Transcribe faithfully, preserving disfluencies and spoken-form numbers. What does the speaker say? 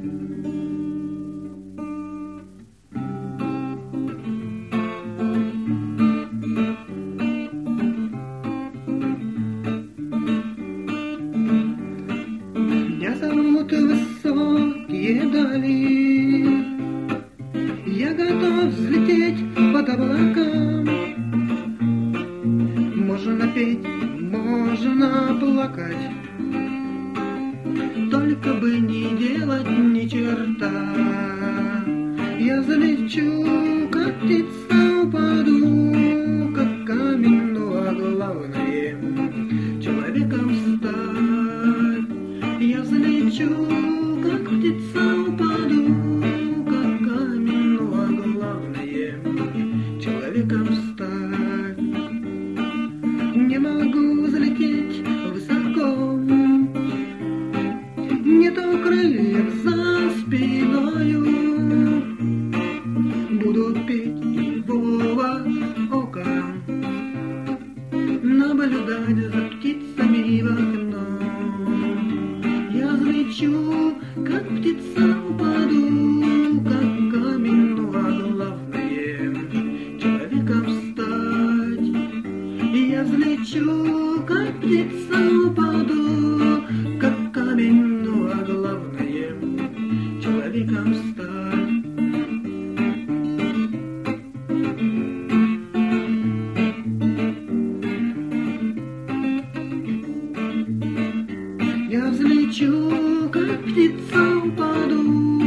Меня зовут высокие дали, я готов взлететь под облакам. Можно петь, можно плакать, только бы не делать ни черта. Я залечу, как птица, упаду, как камень, ну а главное — человеком стать. Я залечу, как птица, упаду, как камень, ну а главное — человеком стать. Не могу залететь высоко, нету крыльев за спиною. Буду петь в оба ока, наблюдать за птицами в окно. Я взлечу, как птица, упаду, как камень, ну а главное — человеком стать. Я взлечу, как птица, упаду, как камень, ну а главное — человеком стать. Я взлечу, как птица, упаду,